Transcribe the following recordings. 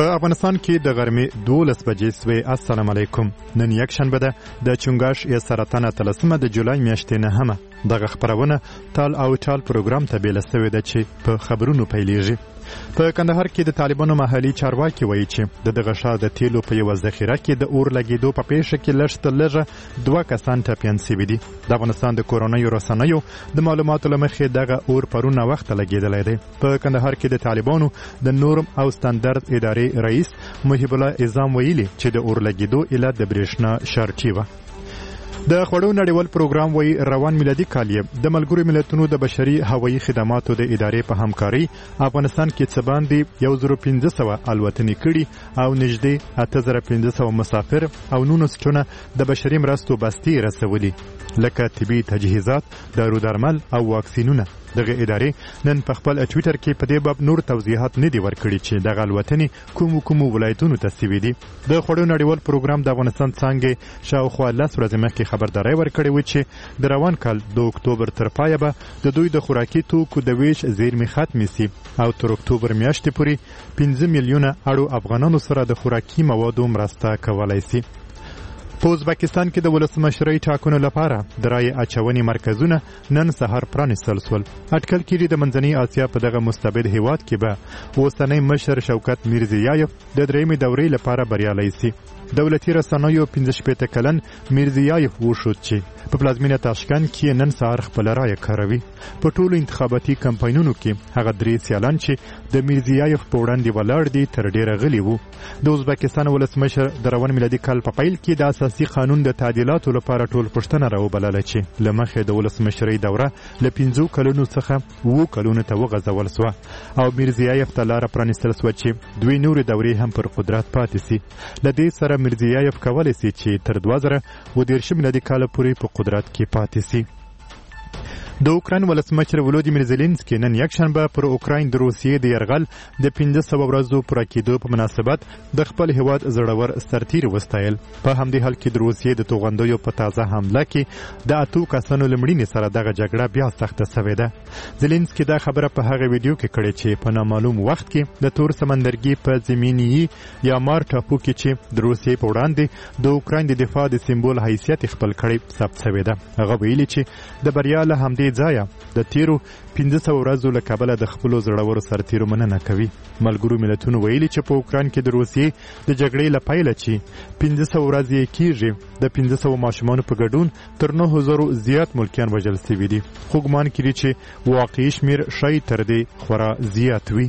په افغانستان کې د غرمې 12 بجې سوې. السلام علیکم. نن یک شنبه ده د چنګاش یا سرطان 13 د جولای میاشتې نه هم دغه خبرونه تال او ټال پروګرام ته بیل سوې ده چې په خبرونو پیلېږي. په کندهار کې د طالبانو محلي چارواکي وایي چې دغه ښار د تیلو په یوه ذخیره کې د اور لګېدو په پیښه کې لږ تر لږه 2 کسان ټپیان سوي دي. د افغانستان د کورنیو رسنیو د معلوماتو له مخې دغه اور پرونه وخته لګېدلی دی. په کندهار کې د طالبانو د نورم او ستاندرد ادارې رئیس محب الله اعظم ویلي چې د اور لګېدو علت د برېښنا شارټي وه. د خوړو نړیوال پروګرام وایي روان میلادي کال یې د ملګرو ملتونو د بشري هوایي خدماتو د ادارې په همکارۍ افغانستان کې څه باندې 1500 الوتنې کړي او نږدې 8500 مسافر او 19 ټنه د بشري مرستو بستې رسولي لکه طبي تجهیزات، دارو درمل او واکسینونه. دغه ادارې نن په خپل ټویټر کې په دې باب نور توضیحات نه دي ورکړي چې دغه الوتنې کوم ولایتونو ته سوي دي. د خوړو نړیوال پروګرام د افغانستان څانګې شاوخوا 10 ورځې مخکې خبرداری ورکړې و چې د روان کال د اکتوبر تر پایه به د دوی د خوراکي توکو د ویش زیرمې ختمې سي او تر اکتوبر میاشتې پورې 15 میلیونه اړو افغانانو سره د خوراکي موادو مرسته کولای سي. په ازبکستان کې د ولسمشرۍ ټاکنو لپاره د رایې اچونې مرکزونه نن سهار پرانیستل شول. اټکل کېږي د منځنۍ اسیا په دغه مستبد هیواد کې به اوسنی مشر شوکت میرزیایف د درېیمې دورې لپاره بریالی سي. دولتي رسنیو 15 کلن میرزیایف وښود چې په پلازمینه تاشکند کې نن سهار خپل رایه کاروي. په ټولو انتخاباتي کمپاینونو کې هغه 3 سیالان چې د میرزیایف په وړاندې ولاړ دي تر ډیره غلي وو. د ازبکستان ولسمشر د روان میلادي کال په پیل کې د اساسي قانون د تعدیلاتو لپاره ټول پوښتنه راوبلله چې له مخې د ولسمشرۍ دوره له 15 کلونو څخه 2 کلونو ته وغځول سوه او میرزیایف ته لاره پرانیستل سوه چې دوی نورې دورې هم پر قدرت پاتې سي. له دې سره میرزیایف کولی سي چې تر 2030 میلادي کال پورې په قدرت کې پاتې سي. د اوکراین ولسمشر ولودیمیر زيلنسکي نن یک شنبه پر اوکراین د روسیې د یرغل د 500 ورځو پوره کېدو په مناسبت د خپل هیواد زړور سرتیر وستایل. په همدې حال کې د روسیې د توغندیو په تازه حمله کې د 8 کسانو لمړینې سره دغه جګړه بیا سخته شوې ده. زيلنسکي دا خبره په هغه ویډیو کې کړې چې په نامعلوم وخت کې د تور سمندرګي په زمینی یا مار ټاپو کې چې د روسیې په وړاندې د اوکراین د دفاع د سمبول حیثیت خپل کړی ثبت شوې ده. هغه ویلي چې د بریا له همدې ځایه د تیرو 500 ورځو له کبله د خپلو زړورو سرتیرو مننه کوي. ملګرو ملتونو ویلي چې په اوکراین کې د روسیې د جګړې له پیله چې 500 ورځې کېږي د 500 ماشومانو په ګډون تر 9000 زیات ملکیان وژل شوي دي. خو ګمان کړي چې واقعي شمیر شاید تر دې خورا زیات وي.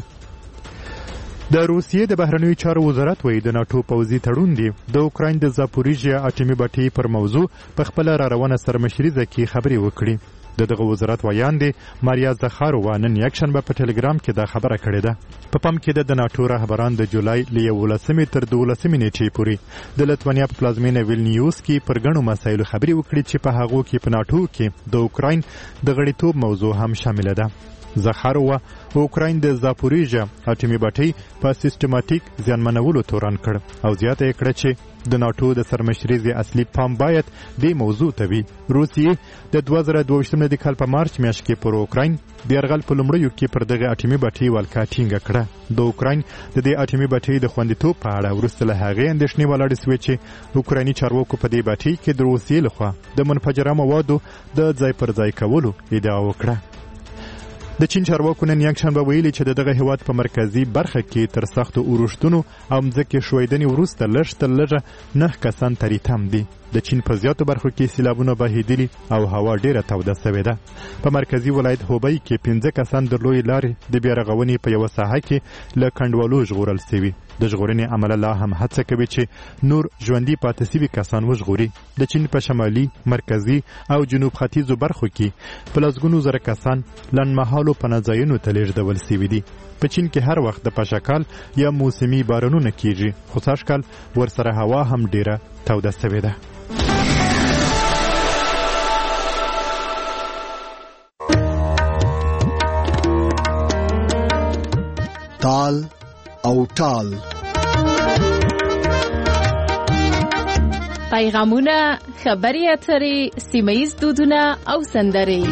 د روسیې د بهرنیو چارو وزارت وایي د ناټو پوځي تړون دی د اوکراین د زاپوریژیا اټومي بټۍ پر موضوع په خپل را روانه سرمشریزه کې خبرې وکړي. دغه وزارت ویان دی ماریا زخارووا نن یک شنبه په ټلګرام کې دا خبره کړې ده. په پام کې د ناټو رهبران د جولای له 11 تر 12 نیټې پورې د لتوانیا په پلازمینه ویلنیوس کې پر ګڼو مسایلو خبرې وکړي چې په هغو کې په ناټو کې د اوکراین د غړیتوب موضوع هم شامل ده. زخارووا اوکراین د زاپوریژیا اټومي بټۍ په سیستماتیک زیانمنولو تورن کړ او زیاته یې کړه چې د ناټو د سرمشریزې اصلي پام باید د موضوع ته وي. روسیې د 2022 کال په مارچ میاشت کې پر اوکراین د یرغل په لومړیو کې پر دغه اټومي بټۍ ولکه ټینګه کړه. د اوکراین د دې اټومي بټۍ د خوندیتوب په اړه وروسته له هغې اندېښنې ولاړې شوې چې اوکرایني چارواکو په دې بټۍ کې د روسیې لخوا د منفجره موادو د ځای پر ځای کولو ادعا وکړه. د چین چارواکو نن یک شنبه ویلي چې دغه هیواد په مرکزی برخه کې تر سختو اورښتونو او ځمکې ښویدنې وروسته لږ تر لږه 9 کسان تریتم دي. د چین په زیاتو برخو کې سیلابونه بهیدلي او هوا ډیره توده شوې ده. په مرکزی ولایت هوبی کې 15 کسان د لوی لارې د بیارغونې په یوه ساحه کې له کنډوالو ژغورل شوي. د ژغورنې عمله لا هم هڅه کوي چې نور ژوندي پاتې شوي کسان وژغوري. د چین په شمالي، مرکزي او جنوب ختیځو برخو کې په لسګونو زره کسان لنډمهالو پناهځایونو ته لیږدول شوي دي. په چین کې هر وخت د پاشکال یا موسمي بارانونه کیږي، خو سږکال ورسره هوا هم ډیره توده شوې ده. تال او ټال پیغامونه، خبري اترې، سیمه‌ییز دودونه او سندرې.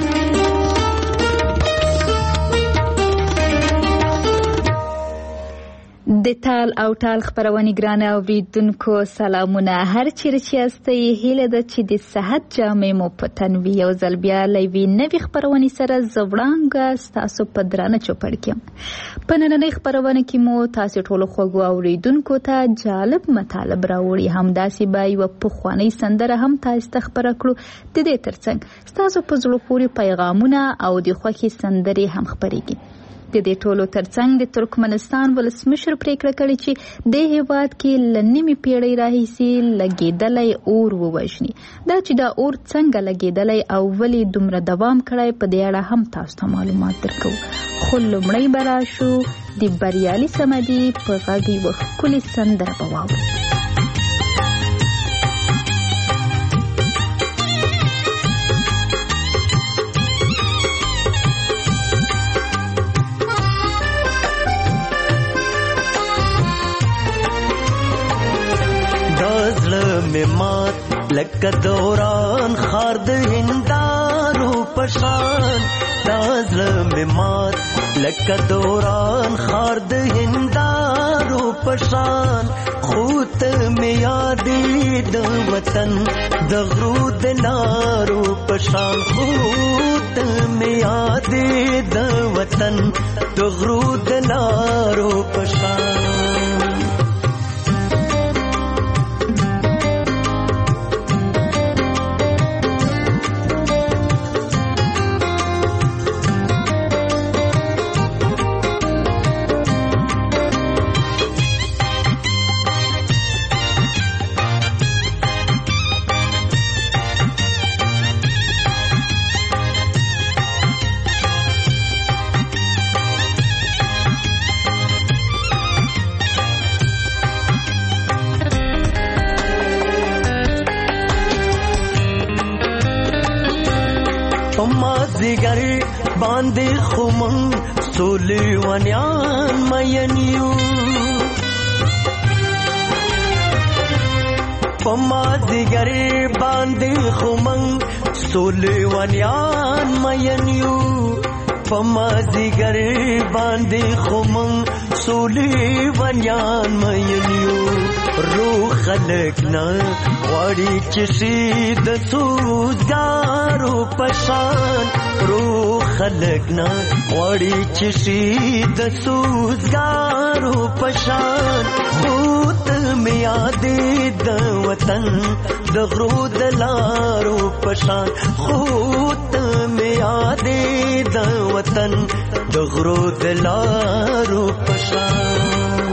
د تال او ټال خبرونه ګرانه اوریدونکو سلامونه هر چیرې چې یاستئ هیله ده چې د صحت جامې مو په تن وي او ځل بیا لوي نوې خبرونه سره زوړانګه ستاسو په درانه چوپړ کې په نننۍ خبرونه کې مو تاسو ټول خوږو اوریدونکو ته جالب مطالب راوړي همداسې به یو پخوانی سندره هم تاسو ته خبره کړو د دې ترڅنګ ستاسو په زړه پورې پیغامونه او د خوښي سندرې هم خبرېږي د دې ټولو ترڅنګ د ترکمنستان ولسمشر پریکړه کړې چې د هیواد کې لنیمه پیړۍ راهیسې لګیدلې اور ووژني دا چې دا اور څنګه لګیدلې او ولې دومره دوام کړی په دې اړه هم تاسو ته معلومات درکو خو لومړی براشو د بریالي سمدي په غږی وکولي سندره بواو مات لکه دوران خارد هندارو پشان دازل مات لکه دوران خارد هندارو پشان خوت می یادی د وطن د غرو د لارو پشان خوت می یادی د وطن د غرو د لارو پشان مازیګر باندې خمن سولې ونیان مینیو مازیګر باندې خمن سولې ونیان مینیو مازیګر باندې خمن سولې ونیان مینیو روح خلقنا غواړي چې شي د سوزګارو پشان روح خلقنا غواړي چې شي د سوزګارو پشان خوت می یادې د وطن د غرو د لارو پشان خوت می یادې د وطن د غرو د لارو پشان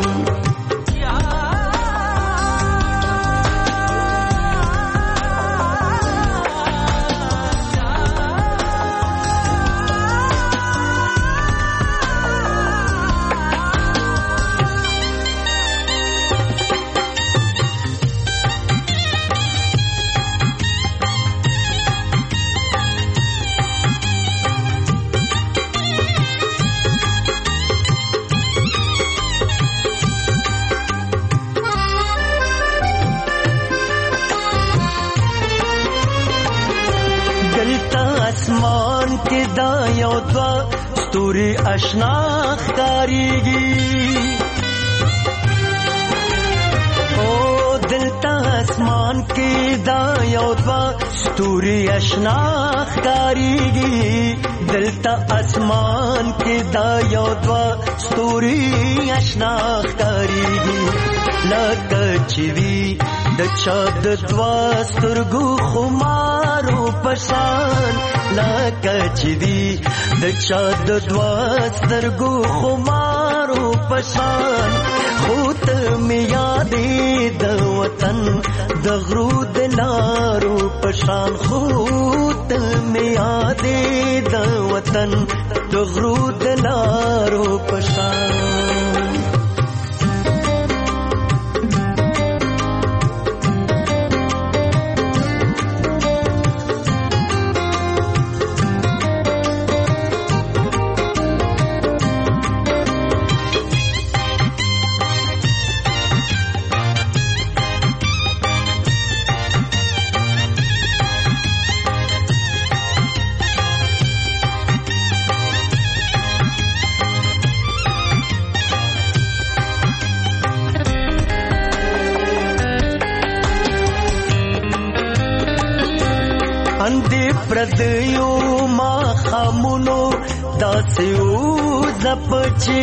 आसमान के दायों द्वा स्तूरी अशना ख़ारीगी ओ दिलता आसमान के दायों द्वा स्तूरी अशना ख़ारीगी दिलता आसमान के दायों द्वा स्तूरी अशना ख़ारीगी लकचवी د چا د دوا سترګو خمارو پشان لکه چې دی د چا د دوا سترګو خمارو پشان خوت می یادې د وطن د غرو د لارو پشان خوت می یادې د وطن د غرو د لارو پشان پردیو ما خامونو داسې وځپچې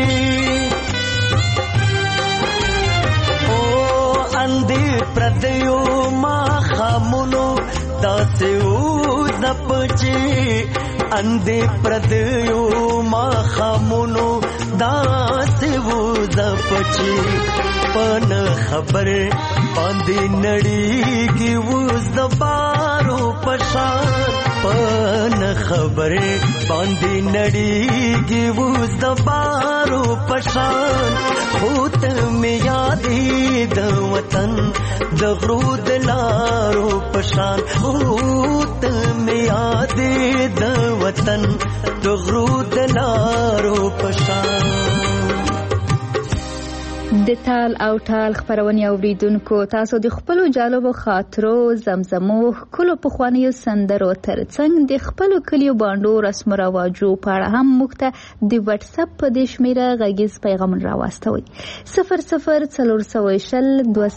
اندې پردیو ما خامونو داسې وځپچې اندې پردیو ما خامونو داسې وځپچې پن خبر باندې نړیږي اوس د بارو پشان پن خبر باندې نړیږي اوس د بارو پشان هوت مې یادې د وطن د غرو د لارو پشان هوت مې یادې د وطن د غرو د لارو پشان. د تال او ټال خبرونې اوریدونکو تاسو د خپل جالبو خاطرو زمزمو کلو پخوانیو سندرو ترڅنګ د خپل کلیو باندو رسم و رواجو په اړه هم موږ ته د واتس اپ په دې شمیره غږیز پیغام راواستوئ 004020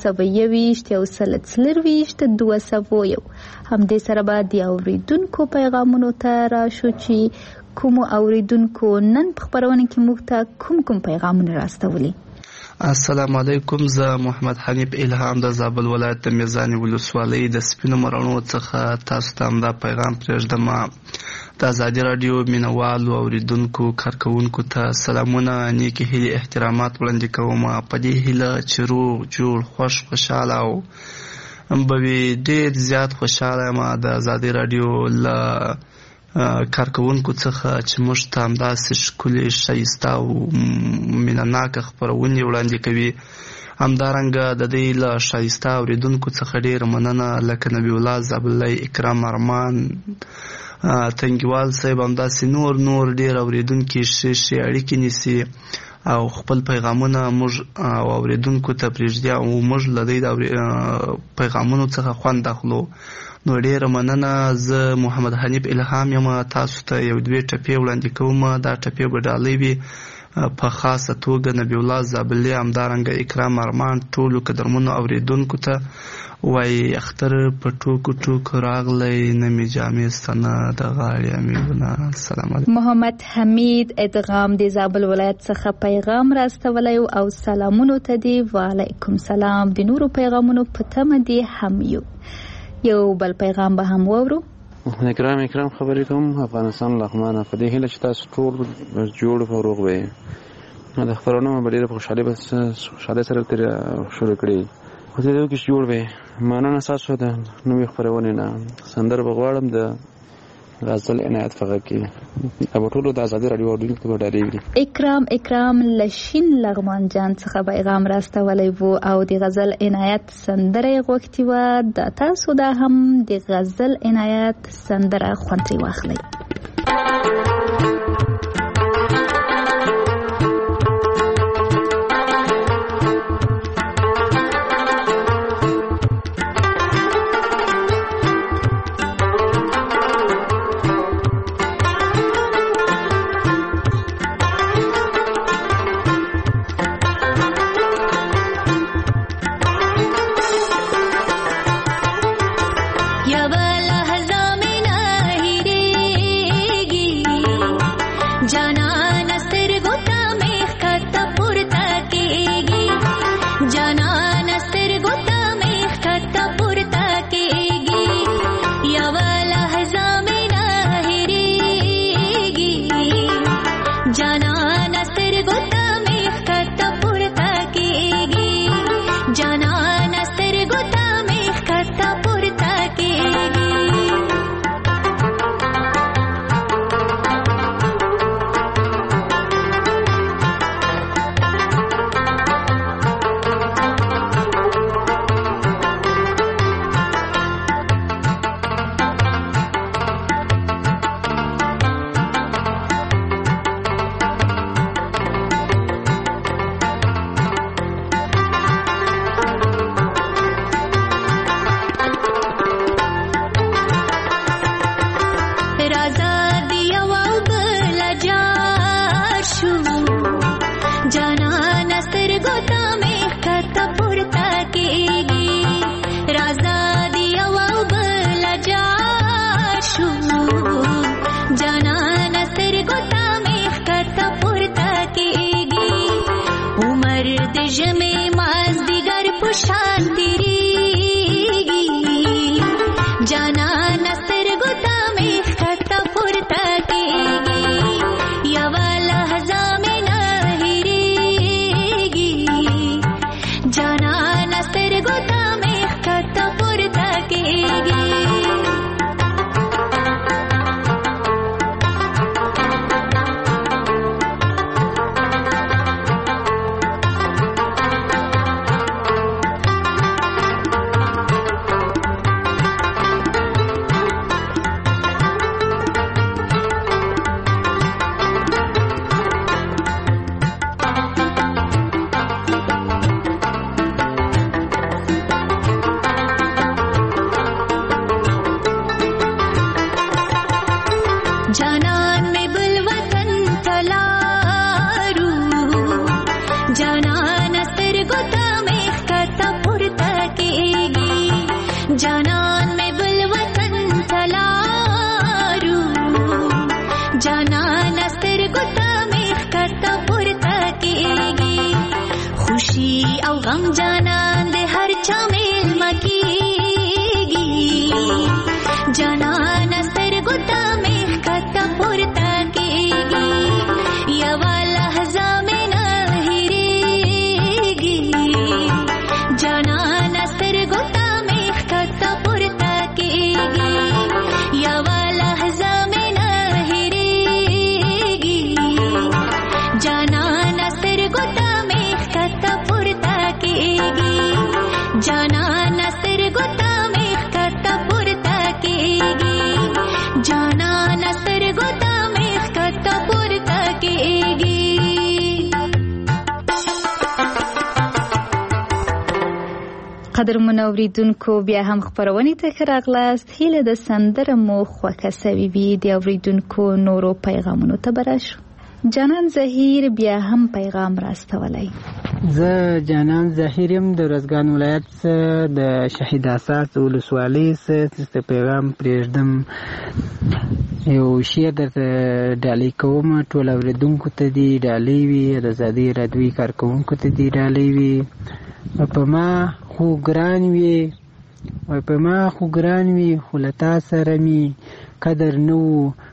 221 همدې سره به د اوریدونکو پیغامونو ته راشو چې کوم اوریدونکو نن په خبرونه کې موږ ته کوم پیغامونه راستولي. السلام علیکم، زه محمد حنیف الهام د زابل ولایت د میزانې ولسوالۍ د سپینو مرڼو څخه تاسو ته همدا پیغام پرېږدم. د ازادي راډیو مینوالو اوریدونکو کارکوونکو ته سلامونه، نیکې هیلې احترامات وړاندې کوم. په دې هیله چې روغ جوړ خوشحاله او به وي ډېر زیات خوشحاله یم د ازادي راډیو له کارکوونکو څخه چې موږ ته همداسې ښکلې ښایسته او مینهناکه خپرونې وړاندې کوي. همدارنګه د دې له ښایسته اوریدونکو څخه ډېره مننه لکه نبی الله زابلۍ، اکرام ارمان، تنګیوال صاحب، همداسې نور ډېر اوریدونکي ښې اړیکې نیسي او خپل پیغامونه موږ او اوریدونکو ته پرېږدي او موږ له دې پیغامونو څخه خوند اخلو. نو ډېره مننه. زه محمد حنیف الهام یم، تاسو ته یو دوې ټپې وړاندې کوم. دا ټپې به ډالۍ وي په خاصه توګه نبی الله زابلي، همدارنګه اکرام ارمان، ټولو قدرمنو اوریدونکو ته وایي اختر په ټوکو راغلی نه مې جامې ستنه د غاړې امیرونه. السلام علیکم. محمد حمید ادغام د زابل ولایت څخه پیغام راستولی او سلامونو ته دی. وعلیکم سلام. د نورو پیغامونو په تمه دی هم یو بل پیغام به هم وورو. اکرام خبرې کوم افغانستان لغمانه. په دې هیله چې تاسو ټول جوړ او روغ وئ. د خبرونو په ډېره خوشحالۍ سره شروع کړي. خو دې کې جوړ وئ. مننه تاسو د نوې خبرونه نه سندر بغواړم د غزل عنایت فقط کې ابو ټولو د ازادي راډیو اورېدونکو ته ډالۍ. اکرام لشین لغمان جان څخه پیغام راستولی وو او د غزل عنایت سندره غوښتي وه. د تاسو دا هم د غزل عنایت سندره خوند ترې واخلئ. یا بلا هزا میں نہ ہیرے جانان میں بل وطن تلارو جانان سترگتا میں کتا پورتا کیگی جانان میں بل وطن تلارو جانان سترگتا میں کتا پورتا کیگی خوشی او غم جانان دے ہر چا میل مکیگی جانان سترگتا میں کتا پورتا کیگی یوا لحظہ میں نہ ہریگی جانان سترگتا میں کتا پورتا کیگی یوا لحظہ میں نہ ہریگی جانان سترگتا میں کتا پورتا کیگی جانان سترگتا میں کتا پورتا کیگی جانان سترگتا میں کتا پورتا کیگی. قدرمن اوریدونکو بیا هم خبرونې ته ښه راغلاست. هیله د سندره مو خوښه سوې وي. د اوریدونکو نورو پیغامونو ته به راشو. جانان زهیر بیا هم پیغام راستولی. زه جانان زهیر یم د ارزګان ولایت څخه د شهید اساس ولسوالۍ څخه پیغام پرېږدم. یو شعر درته ډالۍ کوم. ټول اوریدونکو ته دې ډالۍ وي، د ازادۍ راډیوي کارکوونکو ته دې ډالۍ وي. په ما خو ګران وي، په ما خو ګران وي، خو له تا سره مې قدر نه و.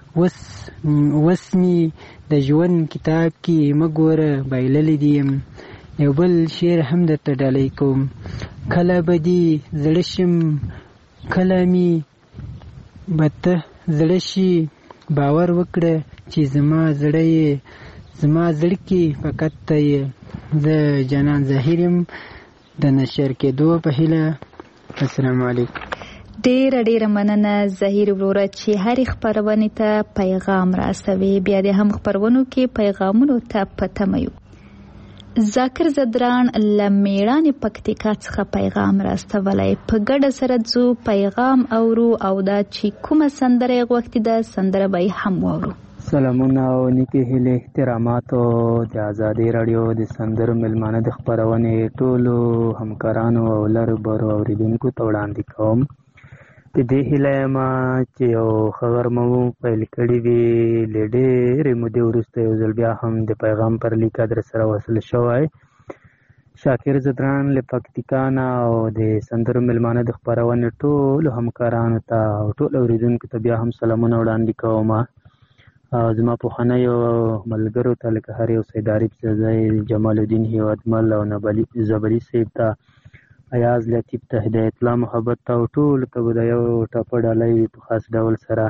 وس مې د ژوند کتاب کې مه ګوره بایللی دې یم. یو بل شعر هم درته ډالۍ کوم. کله به دې زړه شم، کله مې به ته زړه شي، باور وکړه چې زما زړه یې، زما زړه کې فقط ته یې. زه جانان زهیر یم د نشر کېدو په هیله. السلام علیکم. ډیره مننه زهیر وروره چې هرې خپرونې ته پیغام راستوي. بیا د هم خپرونو کې پیغامونو ته په تمه یو. ذاکر زدران له میړانې پکتیکا څخه پیغام راستولی. په ګډه سره ځو پیغام اورو او دا چې کومه سندره یې غوښتې ده سندره به یې هم واورو. سلامونه او نیکې هیلې احتراماتو د ازادۍ راډیو د سندرو میلمانه د خپرونې ټولو همکارانو او لرو برو اوریدونکو ته وړاندې کوم. په دې هیله یم چې یو ښه غرمه مو پیل کړې وي. له ډېرې مودې وروسته یو ځل بیا هم د پیغام پر لیک در سره وصل شوی. شاکر زدران له پکتیکا نه او د سندرو میلمانه د خپرونې ټولو همکارانو ته او ټولو اوریدونکو ته بیا هم سلامونه وړاندې کوم. زما پخوانیو ملګرو ته لکه هر یو سید عارف سزای، جمال الدین هیوادمل او زبري صاحب ته، ایاز لطیف ته، هدایت الله محبت ته او ټولو ته به د یو ټاپه ډالۍ وي په خاص ډول سره.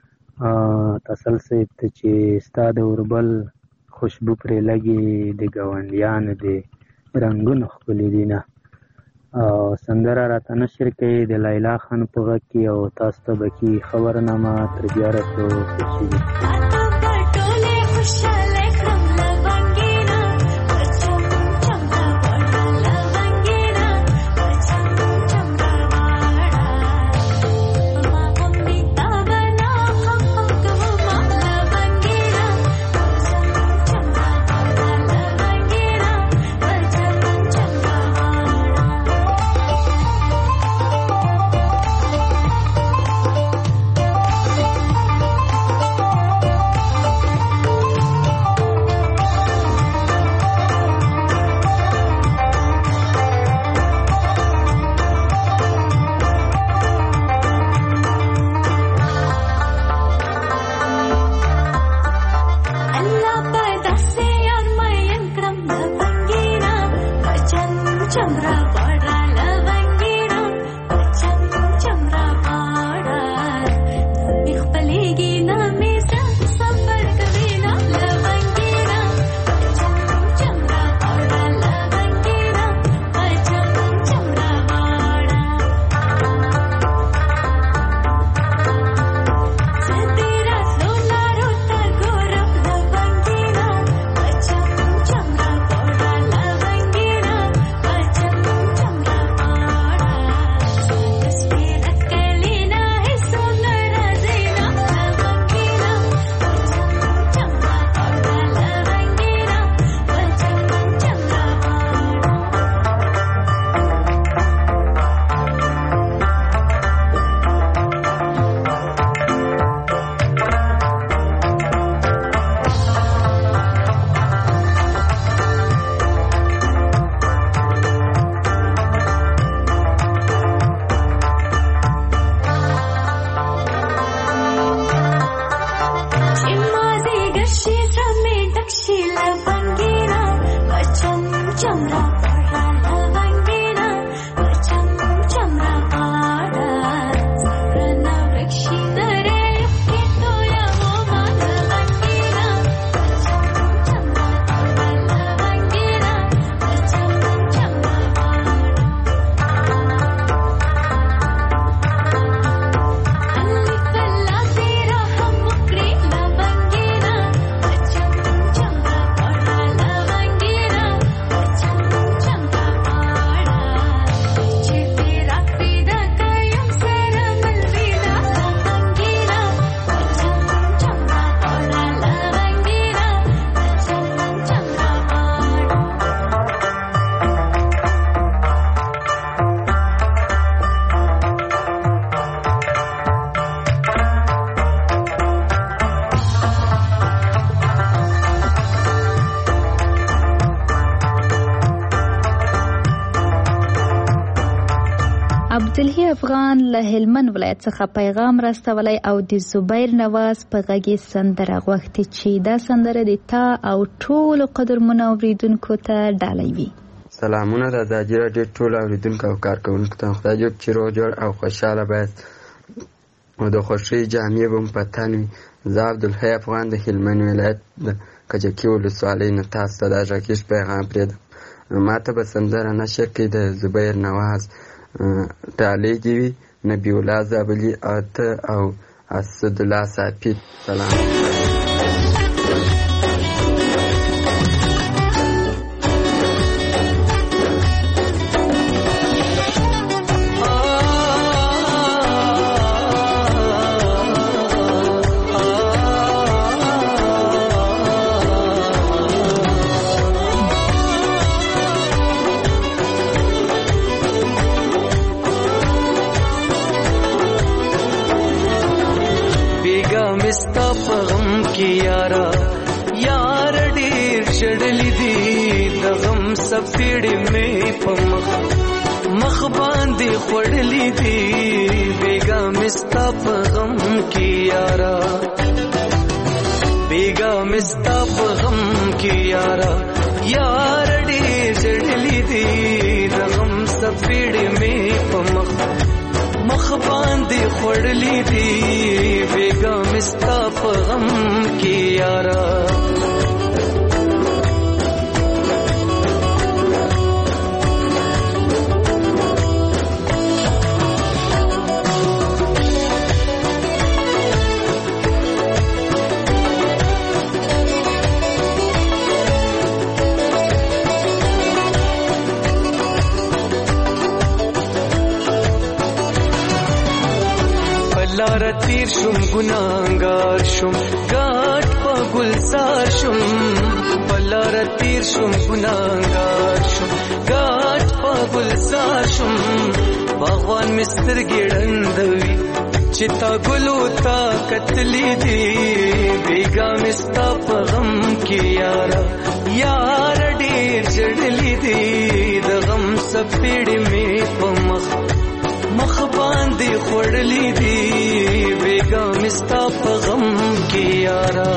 تسل صاحب ته چې ستا د اوربل خوشبو پرې لګي د ګاونډیانو د رنګونو ښکلي دینه. سندره راته نشر کوي د لیلا خان په غږ کې او تاسو ته به کې خبرنامه تر بیا رسو خوشي وي. له هلمند ولایت څخه پیغام راستولی او د زبیر نواز په غږ یې سندره غوښتې چې دا سندره د تا او ټولو قدرمنو اورېدونکو ته ډالۍ وي. سلامونه د ازادي راډیو ټولو اورېدونکو او کارکوونکو ته. خدای دې چې روغ جوړ او خوشحاله باید او د خوښۍ جامې به مو په تن وي. زه عبدالحی افغان د هلمند ولایت د کجکي ولسوالۍ نه تاسو ته دا غږیز پیغام پرېږدم. ما ته به سندره نشر کړي د زبیر نواز ډالۍ دې وي نبی الله زابلي او ته او اسدالله صافي. سلام. سپیړې مې په مخ باندې خوړلې دي بیګا مې ستا په غم کې یارا بیګا مې ستا په غم کې یارا یار ډېر ژړلې دي د غم سپیړې مې په مخ باندې خوړلې دي بیګا مې ستا په غم کې یارا لار تیر شم ګناهګار شم ګاټ په ګلزار شم بلار تیر شم ګناهګار شم ګاټ په ګلزار شم باغوان مستر ګړندوي چې تا ګلو تا کتلې دي بیګا مستا په غم کې یارا یار ډېر جړلې دي د غم سپېړې مې په مخ باندې خوړلې دي بیګا مستا په غم کې یارا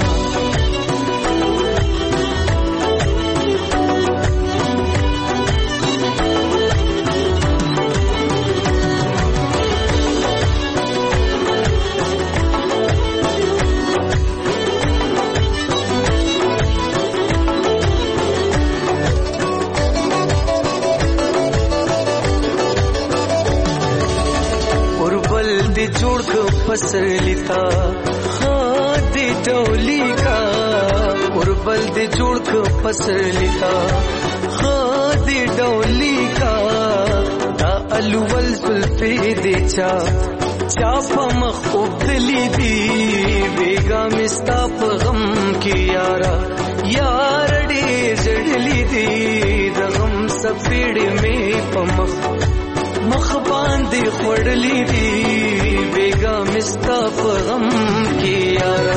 جوړ کو فصل لیتا خادي ډولي کا اوربل دې جوړ کو فصل لیتا خادي ډولي کا دا الول زلفي دې چا په مخ وبدلې دي بیګا مستا په غم کې یارا یار ډېر جړلې دي د غم سپېړې مې په مخ باندې خوړلې دي بیګا مستا په غم کې یارا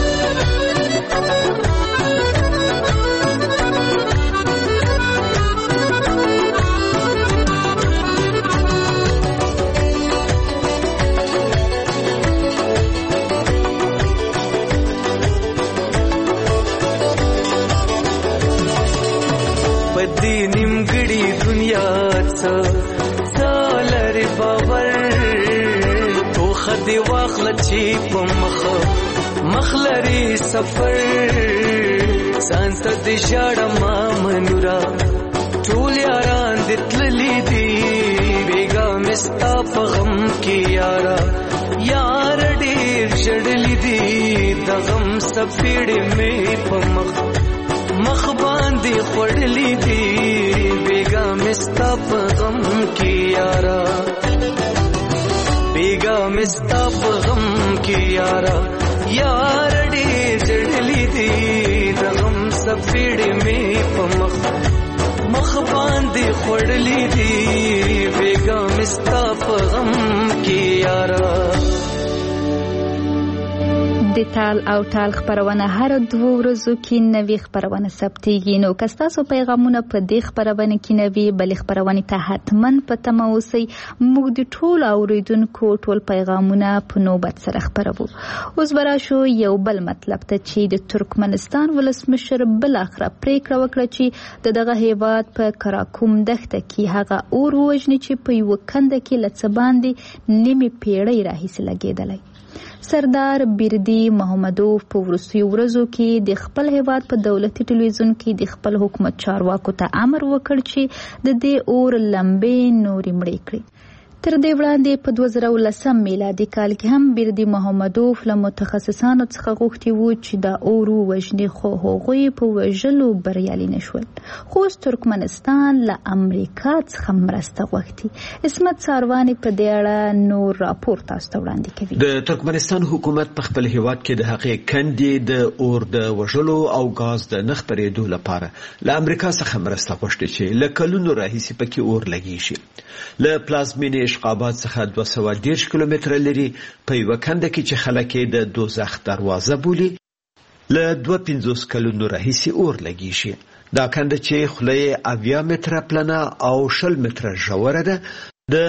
پدې نیمګړې دنیا څه لري باور تو خدي واخل چی په مخ لري سفر سانت دې شاړه ما منورا ټول یاران دې تللې دي بیګا مستا په غم کې یارا یار ډېر شړلې دي د غم سپېړې مې په مخ باندې خوړلې دي بیګا مستا په غم کې یارا بیګا مستا په غم کې یارا یار ډېر جړلې دي د غم سپېړې مې په مخ باندې خوړلې دي بیګا مستا په غم کې یارا. د تال او ټال خپرونه هر 2 ورځو کې نوې خپرونه ثبتېږي. نو که ستاسو پیغامونه په دې خپرونه کې نوې بلې خپرونې ته حتما په تمه اوسئ. موږ د ټولو اوریدونکو ټول پیغامونه په نوبت سره خپروو. اوس به راشو یو بل مطلب ته چې د ترکمنستان ولسمشر بالاخره پریکړه وکړه چې د دغه هیواد په کراکوم دښته کې هغه اور ووژني چې په یوه کنده کې له څه باندې نیمې پیړۍ راهیسې لګېدلی. سردار بیردي محمدوف په وروستیو ورځو کې د خپل هیواد په دولتي ټلویزیون کې د خپل حکومت چارواکو ته امر وکړ چې د دې اور لمبې نورې مړې کړي. تر دې وړاندې په 2019 میلادي کال کې هم بیردي محمدوف له متخصصانو څخه غوښتي وو چې دا اور ووژني، خو هغوی په وژلو بریالي نشول. خو اوس ترکمنستان له امریکا څخه مرسته غوښتي. اسمت سارواني په دې اړه نور راپور تاسو ته وړاندې کوي. د ترکمنستان حکومت په خپل هیواد کې د هغې کندې د اور د وژلو او غاز د نه خپرېدو لپاره له امریکا څخه مرسته غوښتي چې له کلونو راهیسې پکې اور لګي شي. له پلازمینې اشقاباد څخه 210 کیلومتره لري په یوه کنده کې چې خلک یې د دوزخ دروازه بولي له 250 کلونو راهیسې اور لګي شي. دا کنده چې خوله یې 80 متره پلنه او 60 متره ژوره ده د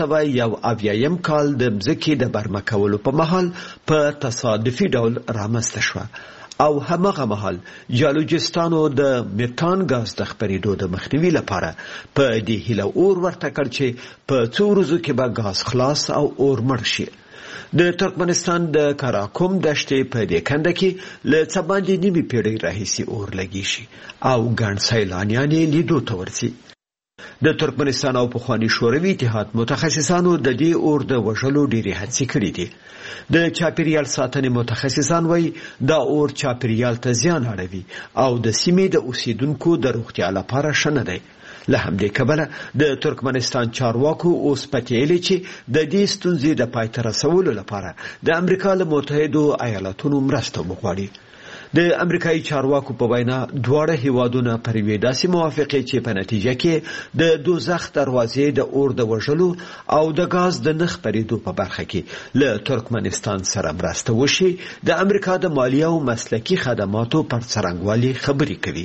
1971 کال د مځکې د برمه کولو په مهال په تصادفي ډول رامنځته شوه او همغه مهال جالوجستانو د میتان غاز د خپرېدو د مخنیوي لپاره په دې هیله اور ورته کړ چې په څو ورځو کې به غاز خلاص او اور مړ شي. د ترکمنستان د کراکوم دښتې په دې کنده کې له څه باندې نیمې پیړۍ راهیسې اور لګي شي او ګڼ سیلانیان یې لیدو ته ورځي. د ترکمنستان او پخواني شوروي اتحاد متخصصانو د دې اور د وژلو ډېرې هڅې کړې دي. د چاپیریال ساتنې متخصصان وایي دا اور چاپیریال ته زیان اړوي او د سیمې د اوسیدونکو د روغتیا لپاره ښه نه دی. له همدې کبله د ترکمنستان چارواکو اوس پتیلي چې د دې ستونزې د پای ته رسولو لپاره د امریکا له متحدو ایالاتونو مرسته وغواړي. د امریکایي چارواکو په وینا دواړه هیوادونه پر یوې داسې موافقې چې په نتیجه کې د دوزخ دروازې د اور د وژلو او د غاز د نه خپرېدو په برخه کې له ترکمنستان سره مرسته وشي د امریکا د مالیه او مسلکي خدماتو پر څرنګوالي خبرې کوي.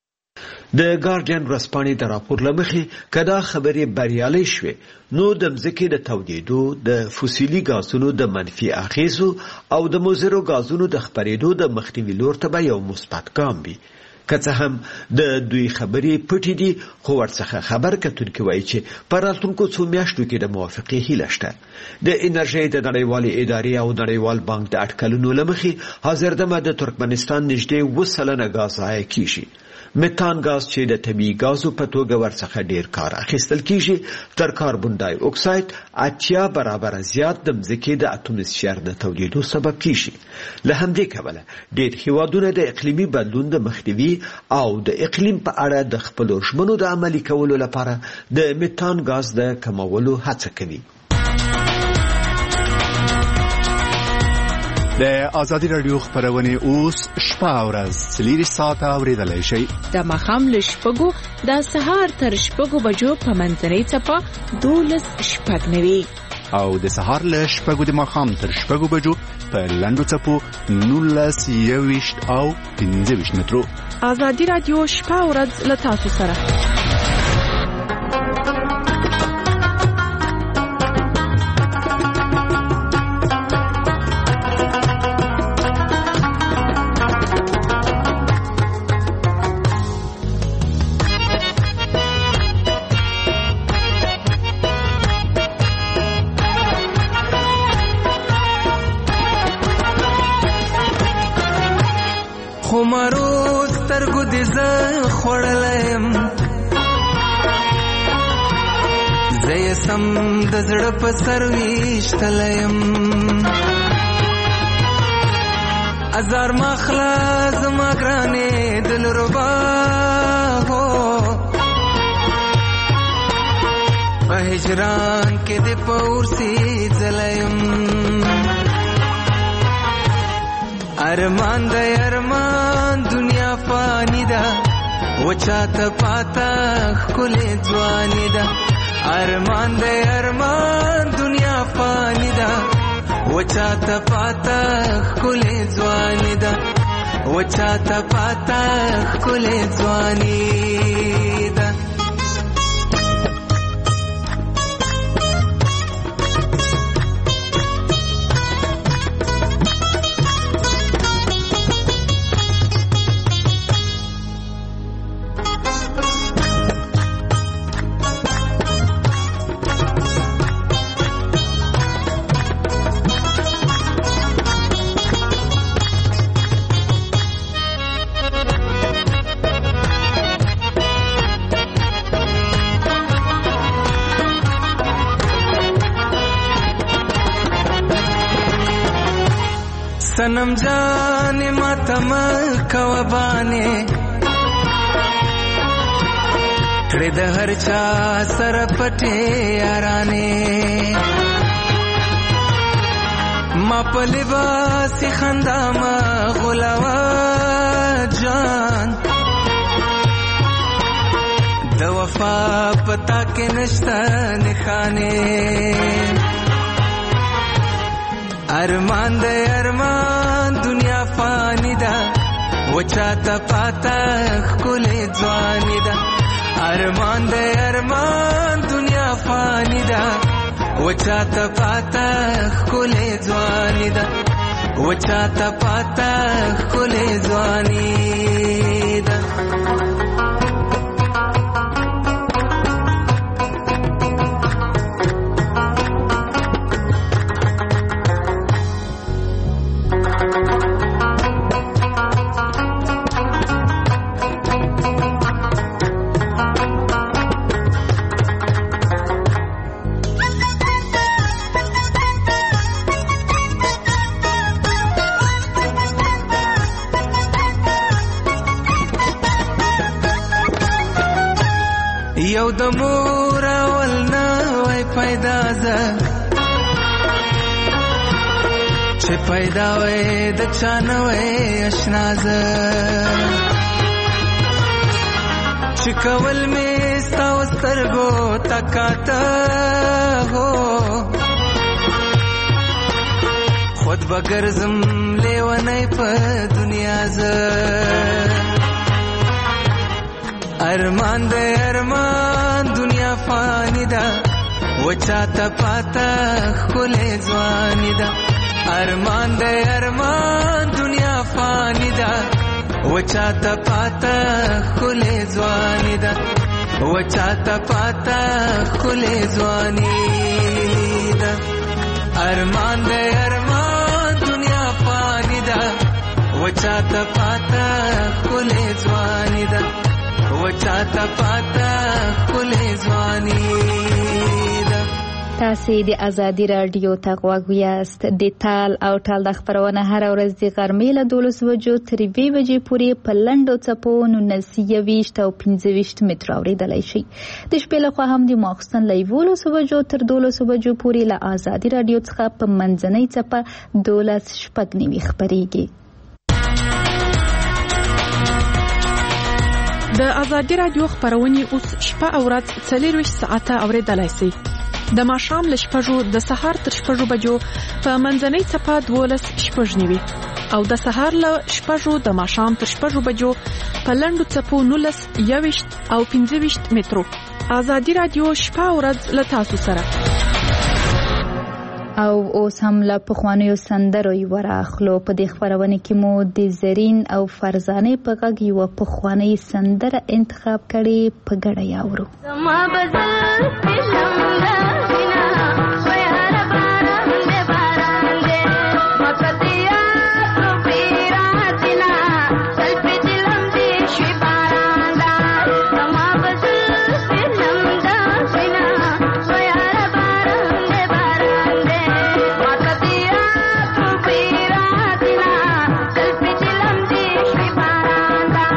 د ګارډین ورځپاڼې د راپور له مخې که دا خبرې بریالۍ شوې نو د مځکې د تودېدو، د فوسیلي غازونو د منفي اغیزو او د مضرو غازونو د خپرېدو د مخنیوي لور ته به یو مثبت ګام وي. که څه هم د دوی خبرې پټې دي، خو ورڅخه خبر کتونکي وایي چې په راتلونکو څو میاشتو کې د موافقې هیله شته. د انرژۍ د نړیوالې ادارې او نړیوال بانک د اټکلونو له مخې حاضر دمه د ترکمنستان نږدې 2% غاز ضایع کیږي. میتان غاز چې د طبیعي غازو په توګه ورڅخه ډیر کار اخیستل کیږي تر کاربن ډای اکساید 80 برابر زیات د مځکې د اتموسفیر د تولیدو سبب کیږي. له همدې کبله ډیر هیوادونه د اقلیمي بدلون د مخنیوي او د اقلیم په اړه د خپلو ژمنو د عملي کولو لپاره د میتان غاز د کمولو هڅه کوي. د آزادي رادیو خبرونه اوس شپه او ورځ 3 ساعته اوریدلای شئ. د ماښام له 6 د سهار تر 6 بجو په منځنۍ څپه 12:09 او د سهار له 6 د ماښام تر 6 بجو په لنډو څپو 19:20 او 15 مترو. آزادي رادیو شپه او ورځ له تاسو سره. خمرو سترګو دې زه خوړلم، زه یې سم د زړه په سر ویشتلم. ازار مخلا زما ګرانې دلربا هو په هجران کې دې پورسي ځلم. ارمان د ارمان دنیا فانی ده وچاته پاتا خلې ځواني ده. ارمان د ارمان دنیا فانی ده وچاته پاته ښکلې ځواني ده وچاته پاته ښکلې ځواني ده सनम जाने मातम कवबाने हृद हर चा सरपटे याराने मा पलिबासी खंदा मा गुलावा जान द वफा पता के नश्ता निखाने अरमान दे अरमान दुनिया फानी दा वचाता पाता ख़ुले ज़वानी दा अरमान दे अरमान दुनिया फानी दा वचाता पाता ख़ुले ज़वानी दा वचाता पाता ख़ुले ज़वानी दा یو د مور اول نه وای پیدا زه چې پیدا وای د چا نه وای اشنا زه چې کول مې ستا سترګو تکاته هو خود بګرځم لیونی په دنیا زه अरमान दे अरमान दुनिया फानी दा वचाता पाता खुले ज़वानी दा अरमान दे अरमान दुनिया फानी दा वचाता पाता खुले ज़वानी दा वचाता पाता खुले ज़वानी दा अरमान दे अरमान दुनिया फानी दा वचाता पाता खुले ज़वानी दा وچاته پاته ښکلې ځواني ده. تاسې د ازادي راډیو ته غوږ یاست. د تال او ټال د خپرونه هره ورځ د غرمې له 12 بجو تر 2 بجې پورې په لنډو څپو 19 او 25 مترو اورېدلی شي. د شپې لخوا هم د ماخوستن له 11 بجو تر 12 بجو پورې له ازادي راډیو څخه په منځنۍ څپه 12:09 خپرېږي. د ازادي راډیو خبرونه اوس شپه او ورځ 24 ساعته اوریدلای شئ. د ماښام له 6 د سهار تر 6 بجو په منځنۍ څپه 12:09 او د سهار له 6 د ماښام تر 6 بجو په لنډو څپو 19 او 25 مترو. ازادي راډیو شپه او ورځ له تاسو سره. او اوس هم له پخوانیو سندرو یې راخلو. په دې خبرونه کې مو د زرین او فرزانه په غږ یو پخوانی سندره انتخاب کړي، په ګډه یاورو. زما بدل پښمنه سینا ویار باران دې باران دې مکتیا تو پیراتنا سلپ دلم دې شي باران دا زما بدل پښمنه سینا ویار باران دې باران دې مکتیا تو پیراتنا سلپ دلم دې شي باران دا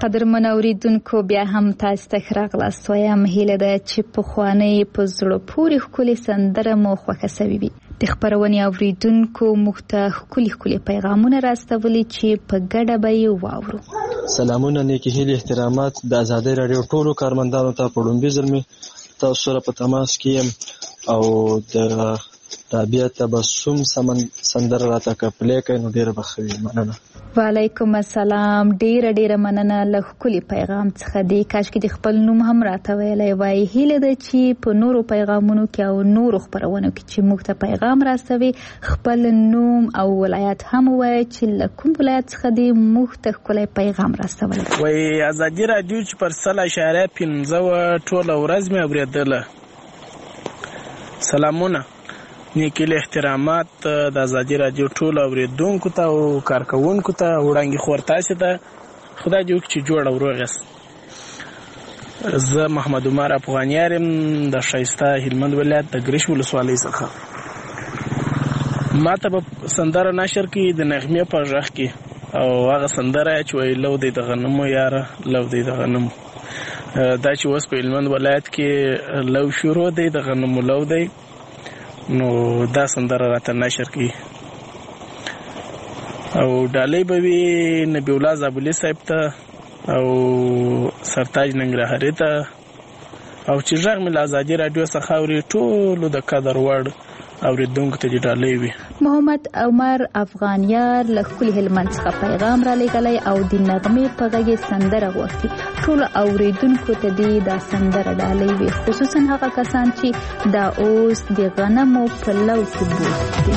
قدرمن اوریدونکو بیا هم تاسو ته ښه راغلاست وایم. هیله ده چې پخوانۍ په زړه پورې ښکلې سندره مو خوښه سوې وي. د خپرونې اوریدونکو موږ ته ښکلي پیغامونه راستولي چې په ګډه به یې واورو. سلامونه، نیکې هیلې، احترامات د ازادۍ راډیو ټولو کارمندانو ته. په لومړي ځل مې تاسو سره په تماس کې یم او د رابعه تبسم سندره راته که پلی کړئ نو ډېره به ښه وي. مننه. وعلیکم السلام. ډیره مننه له ښکلي پیغام څخه. دی کاشکې د خپل نوم هم راته ویلی وای. هیله ده چې په نورو پیغامونو کې او نورو خپرونو کې چې موږ ته پیغام راستوي خپل نوم او ولایت هم ووایي چې له کوم ولایت څخه دی موږ ته ښکلی پیغام راستولی. وای ازادي راډیو چې پر 100.15 ټوله ورځ مې اورېدله. سلامونه، نیکې احترامات د ازادي راډیو ټولو اوریدونکو ته او کارکوونکو ته. وړاندې خور تاسې ته خدای دې وکړي چې جوړ او روغ یاست. زه محمد عمر افغانیار یم د ښایسته هلمند ولایت د ګرش ولسوالۍ څخه. ما ته به سندره نشر کړي د نغمې په غږ کې او هغه سندره چې وایي لو دی د غنمو یاره لو دی د غنمو. دا چې اوس په هلمند ولایت کې لو شروع دی د غنمو لو دی نو دا سندره راته نشر کړي. او ډالۍ به وي نبی الله زابلي صاحب ته او سرتاج ننګرهاري ته او چې غږ مې له ازادي راډیو څخه اوري ټولو د قدر وړ اوریدونکو ته ډالۍ وي. محمد عمر افغانیار له ښکلي هلمند څخه پیغام را لېږلی او د نغمې په غږ یې سندره غوښتي. ټولو اوریدونکو ته دې دا سندره ډالۍ وي، خصوصا هغه کسان چې دا اوس د غنمو په لو کې بوخت دي.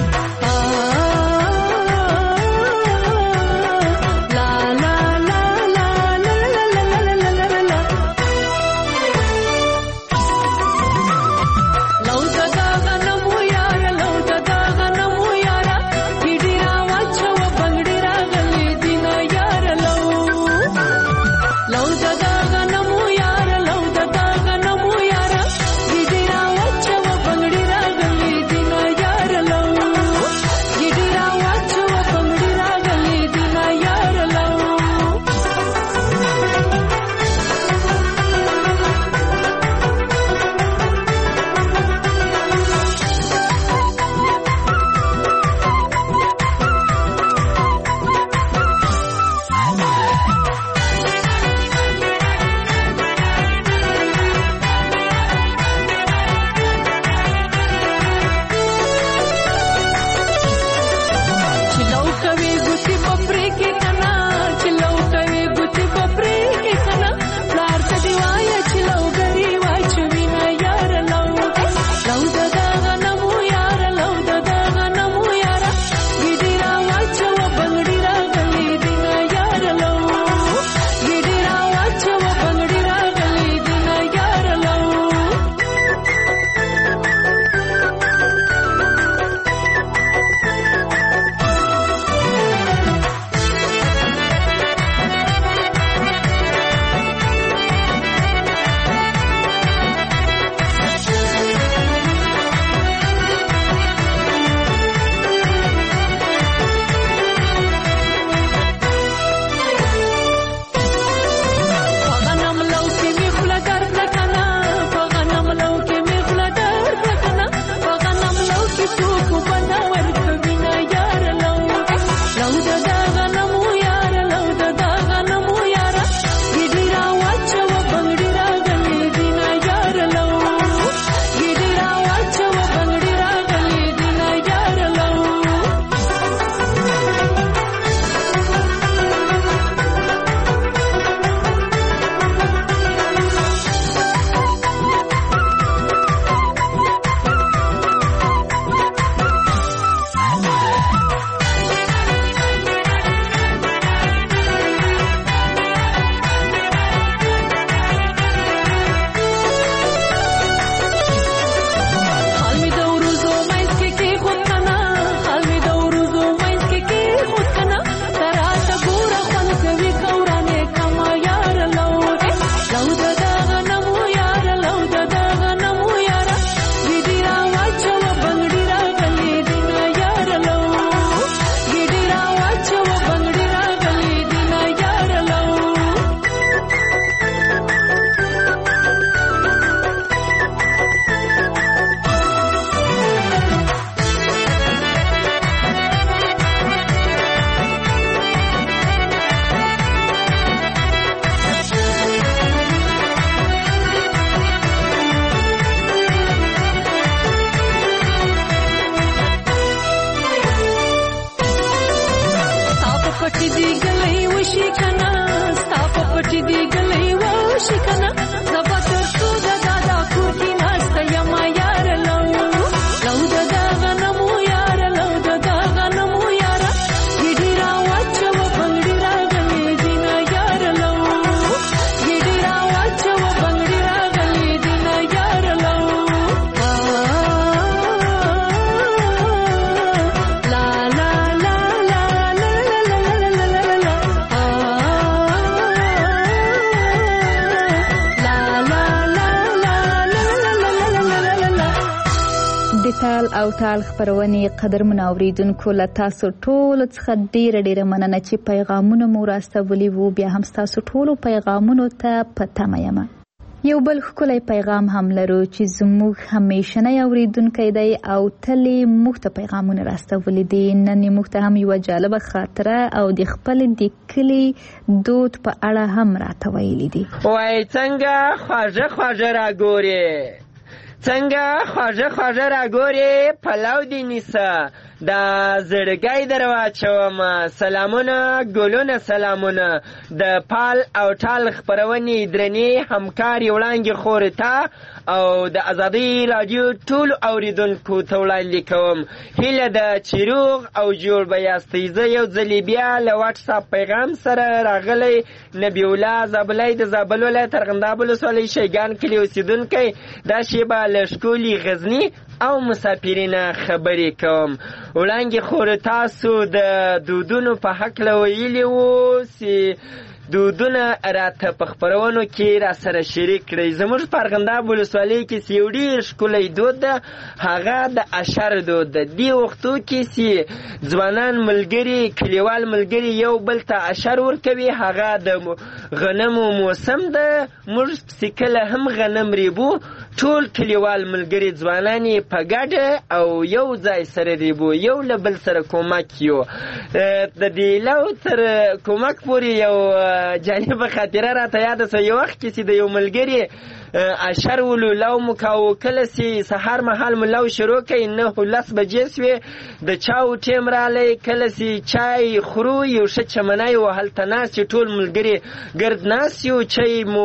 ټال او ټال خپرونې قدرمنو اوریدونکو له تاسو ټولو څخه ډیره مننه چې پیغامونه مو راستولي وو. بیا هم ستاسو ټولو پیغامونو ته په تمه یم. یو بل ښکلی پیغام هم لرو چې زموږ همیشنی اوریدونکی دی او تل یې موږ ته پیغامونه راستولي دي. نن یې موږ ته هم یوه جالبه خاطره او د خپل د کلي دود په اړه هم راته ویلي دي. وای څنګه خواږه راګورې، څنګه خواږه راګورې، پلو دې نیسه دا زړګی در واچومه. سلامونه ګلونه سلامونه د پال او ټال خپرونې درنې همکارې وړانګې خورې ته او د ازادۍ راډیو ټولو اوریدونکو ته وړاندې کوم هیله ده چې روغ او جوړ به یاستئ. زه یو ځلې بیا له واټساپ پیغام سره راغلی نبی الله زابلی د زابل ولایت ارغنداب ولسوالۍ شیګان کلي اوسېدونکی دا شیبه له ښکلي غزني او مسافرینه خبرې کوم. وړاندې خور تاسو د دودونو په هکله ویلي وو چې دودونه راته په خپرونو کې را سره شریک کړئ. زموږ په ارغنداب ولسوالۍ کې یو ډېر ښکلی دود ده، هغه د اشر دود ده. دې وختو کې چې ځوانان ملګري کلیوال ملګري یو بل ته اشر ورکوي، هغه د غنمو موسم ده. موږ پسې کله هم غنم ریبو، ټول کلیوال ملګري ځوانان یې په ګډه او یو ځای سره ریبو، یو له بل سره کومک یو. د دې لو تر کومک پورې یو جالبه خاطره راته یاده سوه. یو وخت کې چې د یو ملګري اشر ولو لو مو کاوه، کله چې سهار مهال مو لو شروع کوي 9-10 بجې سوې، د چاو ټیم رالی. کله چې چای خورو یو ښه چمنی و هلته ناست یو ټول ملګري ګرد ناست یو، چای مو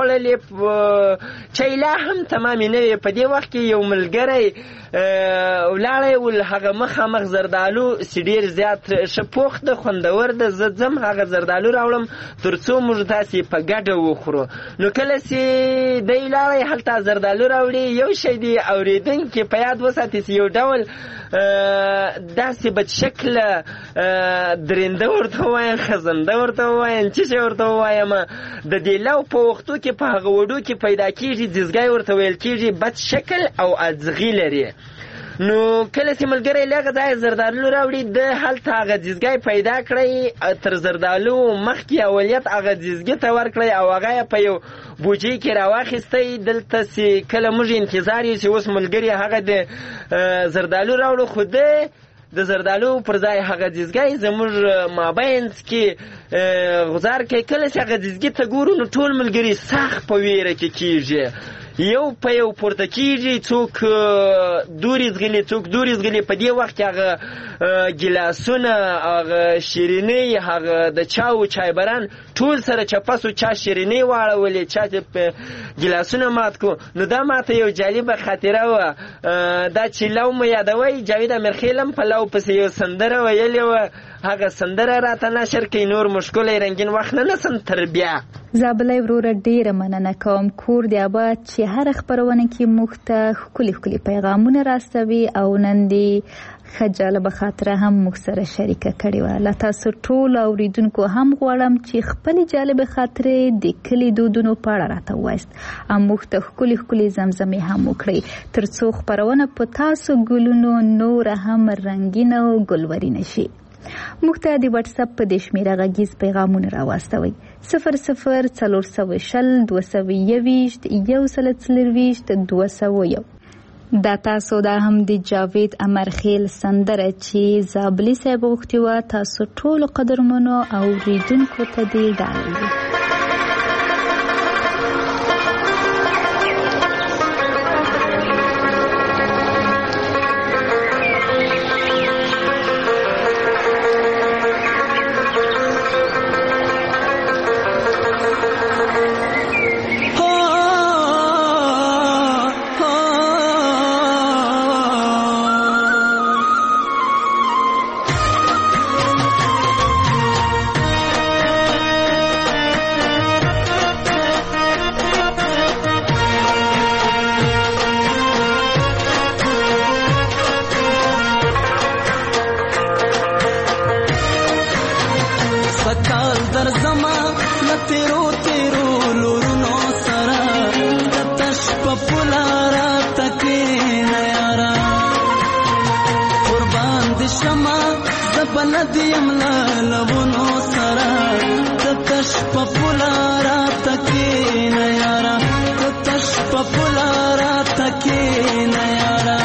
وخوړلې، چای لا هم تمامې نه وې. په دې وخت کې یو ملګری ولاړی ول، هغه مخامخ زردالو چې ډېر زیات ښه پوخ ده خوندور ده. زه ځم هغه زردالو راوړم تر څو موږ تاسې په ګډه وخورو. نو کله چې دی لاړی هلته زردالو راوړي، یو شی دی اورېدونکي په یاد وساتي چې یو ډول داسې بدشکله درنده ورته ووایم، خزنده ورته ووایم، څه شی ورته ووایم. د دې لو په وختو کې په هغه وډو کې پیدا کېږي، ځیزګی ورته ویل کېږي، بد شکل او اځغي لري. نو کله چې ملګری له هغه ځایه زردالو راوړي، د هلته هغه ځیزګی پیدا کړی، تر زردالو مخکې اولیت هغه ځیزګي ته ورکړی او هغه یې په یو بوجۍ کې راواخیستی. دلته چې کله موږ انتظار یو چې اوس ملګري هغه د زردالو راوړو، خو د زردالو پر ځای هغه ځیزګی زموږ مابینځ کې غزار کوي. کله چې هغه ځیزګي ته ګورو نو ټول ملګري سخت په ویره کې کېږي، یو په یو پورته کېږي، څوک دورې زغلي څوک دورې زغلي. په دې وخت کې هغه ګیلاسونه، هغه شیرینۍ، هغه د چاو چایبران ټول سره چپسو، چا شیرینۍ واړولې، چا ګیلاسونه مات کو. نو دا ماته یو جالبه خاطره وه. دا چې لو مو یادوی، جاوید امیرخیل هم په لو پسې یو سندره ویلې وه، هغه سندره راته نشر کوي. نور مشکلی رنګین وخت نه نسم تر بیا. زابلی وروره ډیره مننه کوم. کور دی آباد چې هر خپرونه کې موږ ته ښکلي پیغامونه راستوي او نن دې ښه جالبه خاطره هم موږ سره شریکه کړې وه. له تاسو ټولو اوریدونکو هم غواړم چې خپلې جالبې خاطرې د کلي دودونو په اړه راته ووایاست او موږ ته ښکلي زمزمې هم وکړئ تر څو خپرونه په تاسو ګلونو نوره هم رنګینه او ګلورینه شي. موږ ته د واټساپ په دې شمیره غږیز پیغامونه راواستوئ 00402021 دا تاسو دا هم د جاوید امرخیل سندره چې زابلی صاحب غوښتې وه تاسو ټولو قدرمنو اوریدونکو ته دې ډالۍ. زبندیم لونو سره تش په پولارا تکي نه یارا تش په پولارا تکي نه یارا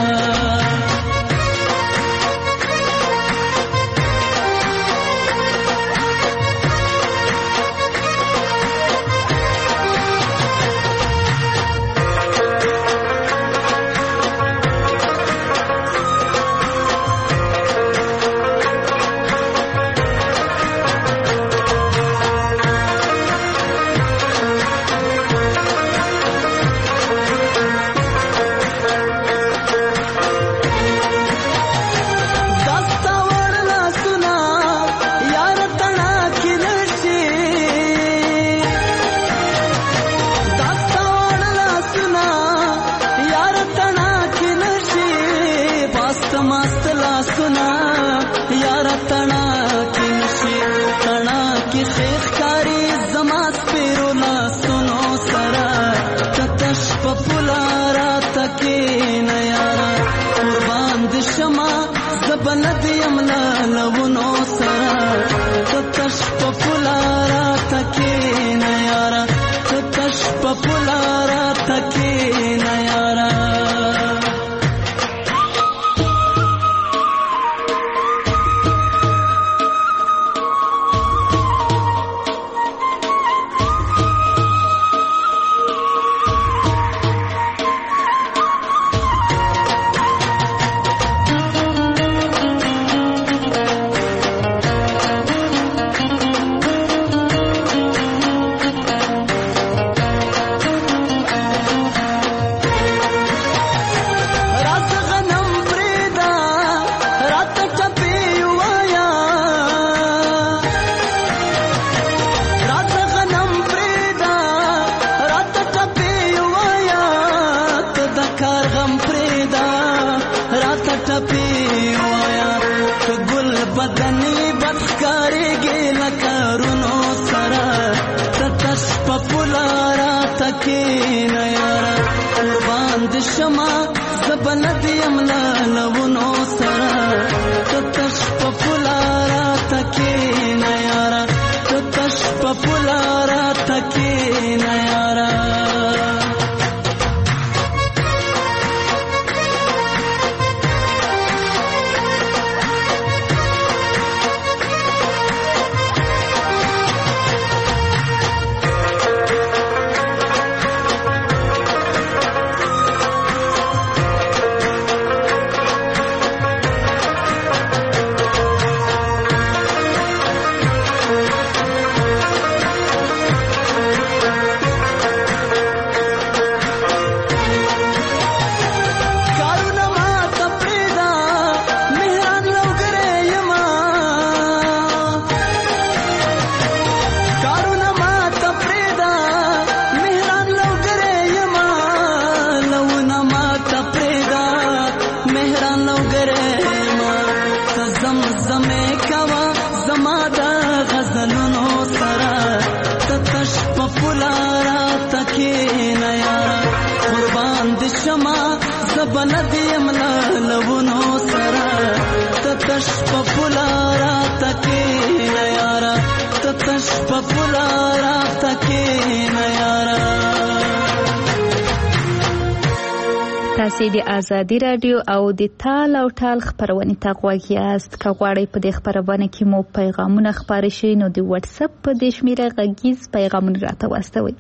تاسې د ازادي رادیو او د تال او ټال خپرونې ته غوږ یاست. که غواړئ په دې خپرونه کې مو پیغامونه خپاره شي نو د واتساپ په دې شمېره غږیز پیغامونه راته واستوئ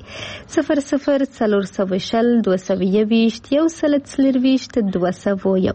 00402021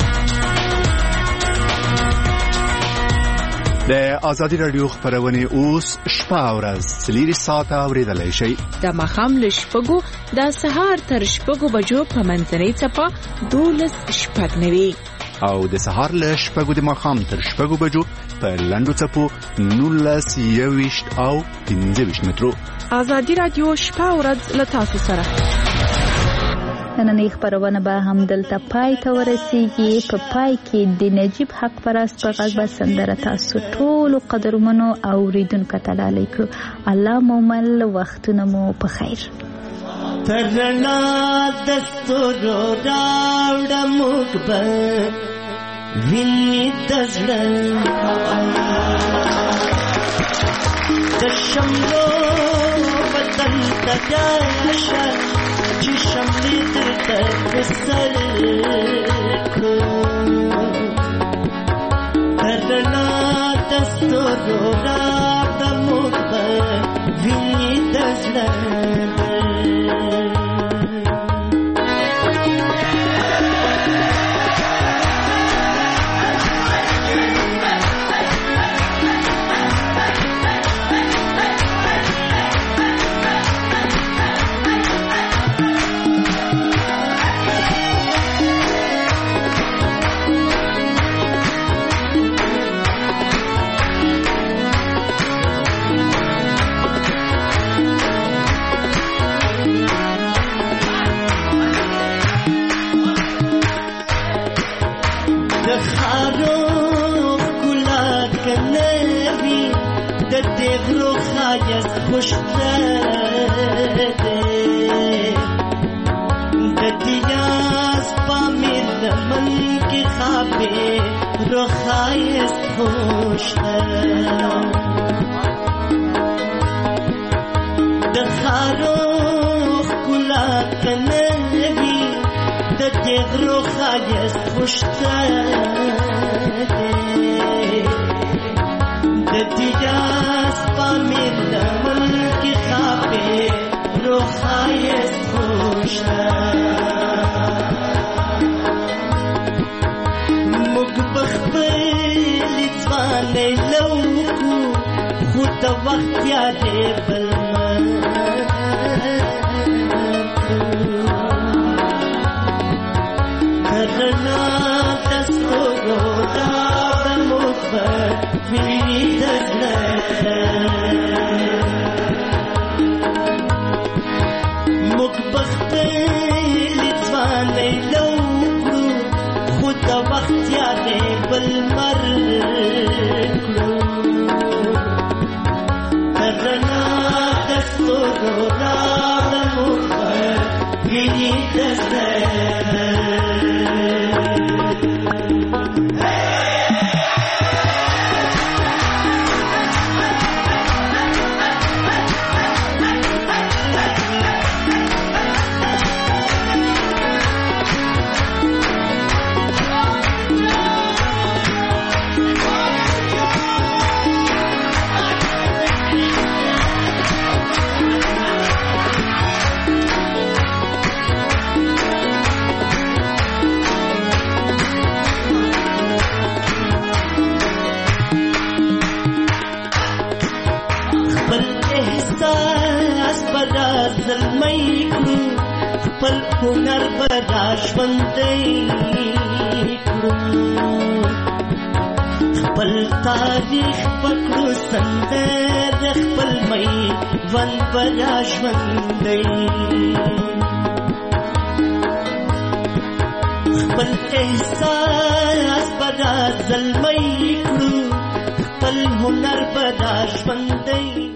د ازادي رادیو خبرونه اوس شپه او ورځ 3 ساعته اوریدلای شئ. د ماښام له 6 د سهار تر 6 بجو په منځنۍ څپه 12:09 او د سهار له 6 د ماښام تر 6 بجو په لنډو څپو 19:20 او 15 مترو. ازادي رادیو شپه او ورځ له تاسو سره. نننۍ خبرونه به هم دلته پای ته ورسیږي. په پای کې د نجیب حق پرست په غږ به سندره تاسو ټولو قدرمنو اوریدونکو ته ډالۍ کړو. الله مو مل وختونه مو په خیر. ترنا دستورو راوړه موږ به ویني د زړه د شملو بدن ته راشه چې شملې درته وسر کړو رڼا د ستورو راته موږ به ویني د زړه خوشته ده د دیاز پامیر لمن کې خوابې روخایست خوشته د خارو ښکلا کنه وي د دې روخایست خوشته ده د دیاز پامیر لمن کې خوابې روخایست خوشته موږ به خپلې ځوانۍ لوکو خو د وخت یادې بل رڼا د ستورو راوړه موږ به ویني د زړه موږ به خپلې ځوانۍ لوکړو خو د وخت یادې بل مر کړو رڼا د ستورو راوړه موږ به ویني د زړه خپل هنر به را ژوندی کړو خپل تاریخ به کړو سندره خپل میوند به را ژوندی خپل احساس به را زلمی کړو خپل هنر به را ژوندی